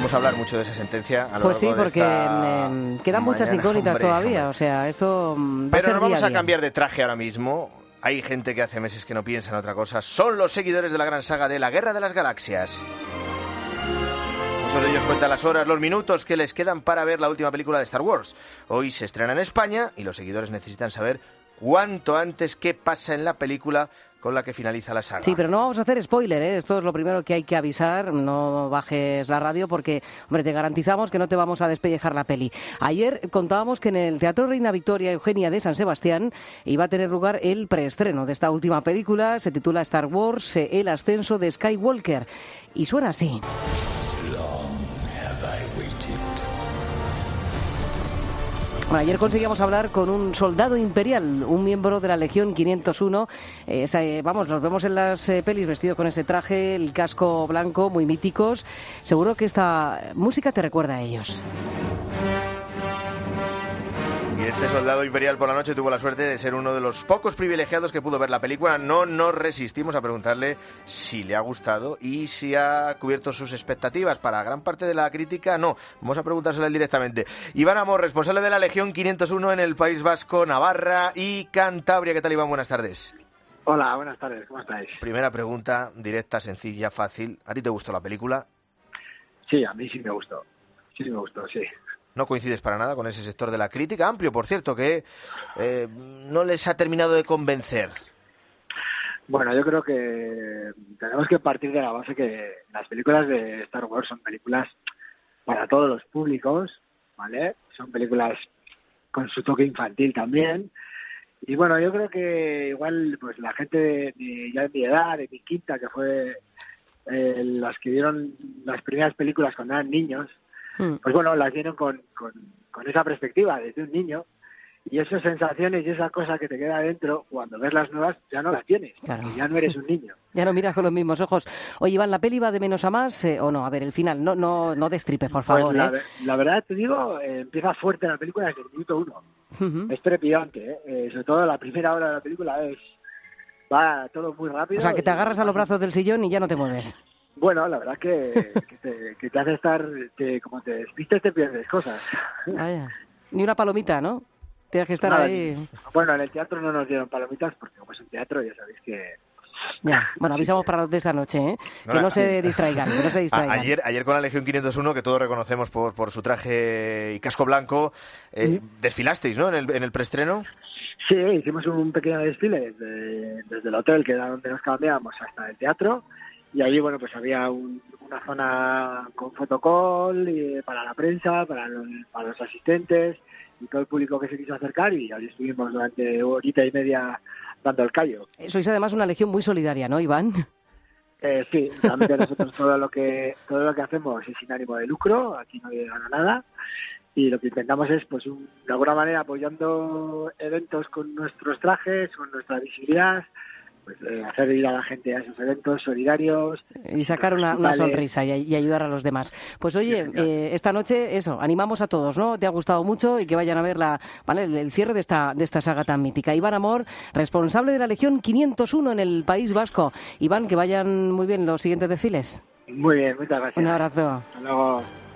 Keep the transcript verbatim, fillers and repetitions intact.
Vamos a hablar mucho de esa sentencia a lo Pues sí, largo de porque esta eh, quedan muchas mañana. incógnitas Hombre, todavía. hombre. O sea, esto mm, va a Pero ser nos día vamos a día. cambiar de traje ahora mismo. Hay gente que hace meses que no piensa en otra cosa. Son los seguidores de la gran saga de la Guerra de las Galaxias. Muchos de ellos cuentan las horas, los minutos que les quedan para ver la última película de Star Wars. Hoy se estrena en España y los seguidores necesitan saber cuánto antes qué pasa en la película con la que finaliza la saga. Sí, pero no vamos a hacer spoiler, ¿eh? Esto es lo primero que hay que avisar. No bajes la radio porque, hombre, te garantizamos que no te vamos a despellejar la peli. Ayer contábamos que en el Teatro Reina Victoria Eugenia de San Sebastián iba a tener lugar el preestreno de esta última película. Se titula Star Wars, El ascenso de Skywalker. Y suena así. Bueno, ayer conseguíamos hablar con un soldado imperial, un miembro de la Legión quinientos uno. Eh, esa, eh, vamos, los vemos en las eh, pelis vestido con ese traje, el casco blanco, muy míticos. Seguro que esta música te recuerda a ellos. Y este soldado imperial por la noche tuvo la suerte de ser uno de los pocos privilegiados que pudo ver la película. No nos resistimos a preguntarle si le ha gustado y si ha cubierto sus expectativas. Para gran parte de la crítica, no. Vamos a preguntárselo a él directamente. Iván Amor, responsable de la Legión quinientos uno en el País Vasco, Navarra y Cantabria. ¿Qué tal, Iván? Buenas tardes. Hola, buenas tardes. ¿Cómo estáis? Primera pregunta, directa, sencilla, fácil. ¿A ti te gustó la película? Sí, a mí sí me gustó. Sí, sí me gustó, sí. No coincides para nada con ese sector de la crítica, amplio, por cierto, que eh, no les ha terminado de convencer. Bueno, yo creo que tenemos que partir de la base que las películas de Star Wars son películas para todos los públicos, ¿vale? Son películas con su toque infantil también. Y bueno, yo creo que igual pues la gente de, de ya de mi edad, de mi quinta, que fue eh, las que vieron las primeras películas cuando eran niños, pues bueno, las vieron con, con, con esa perspectiva desde un niño, y esas sensaciones y esa cosa que te queda adentro, cuando ves las nuevas, ya no las tienes, claro. Ya no eres un niño. Ya no miras con los mismos ojos. Oye, Iván, ¿la peli va de menos a más eh, o no? A ver, el final, no no no destripes, por favor. Pues la, ¿eh? la verdad, te digo, eh, empieza fuerte la película desde el minuto uno. Uh-huh. Es trepidante, ¿eh? Eh, sobre todo la primera hora de la película es va todo muy rápido. O sea, que te y, agarras a los brazos del sillón y ya no te mueves. Bueno, la verdad que, que, te, que te hace estar, te, como te despistes, te pierdes cosas. Vaya. Ni una palomita, ¿no? Tienes que estar Nada, ahí. Bueno, en el teatro no nos dieron palomitas porque como es un teatro ya sabéis que... Ya, bueno, avisamos para los de esta noche, ¿eh? No, que no a- se distraigan, que no se distraigan. A- ayer, ayer con la Legión quinientos uno, que todos reconocemos por, por su traje y casco blanco, eh, desfilasteis, ¿no?, en el, en el preestreno. Sí, hicimos un pequeño desfile desde, desde el hotel, que era donde nos cambiábamos, hasta el teatro. Y allí, bueno, pues había un, una zona con fotocall y, para la prensa, para los, para los asistentes y todo el público que se quiso acercar, y allí estuvimos durante horita y media dando el callo. Sois además una legión muy solidaria, ¿no, Iván? Eh, sí, realmente nosotros todo lo que todo lo que hacemos es sin ánimo de lucro, aquí nadie gana nada, y lo que intentamos es, pues, un, de alguna manera apoyando eventos con nuestros trajes, con nuestra visibilidad, pues eh, hacer ir a la gente a esos eventos solidarios y sacar una, una sonrisa y, y ayudar a los demás. Pues oye, eh, esta noche eso, animamos a todos, ¿no? Te ha gustado mucho y que vayan a ver la, ¿vale? el, el cierre de esta de esta saga tan mítica. Iván Amor, responsable de la Legión quinientos uno en el País Vasco. Iván, que vayan muy bien los siguientes desfiles. Muy bien, muchas gracias. Un abrazo. Hasta luego.